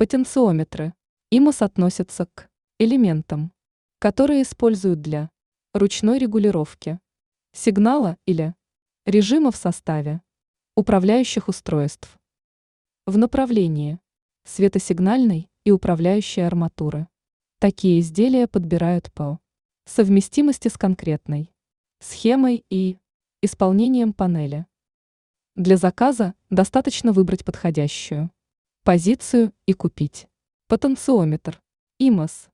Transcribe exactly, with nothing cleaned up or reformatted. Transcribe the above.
Потенциометры и эм о эс относятся к элементам, которые используют для ручной регулировки сигнала или режима в составе управляющих устройств в направлении светосигнальной и управляющей арматуры. Такие изделия подбирают по совместимости с конкретной схемой и исполнением панели. Для заказа достаточно выбрать подходящую позицию и купить потенциометр и эм о эс.